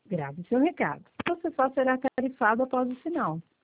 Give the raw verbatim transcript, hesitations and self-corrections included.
Grave seu recado. Você só será tarifado após o sinal.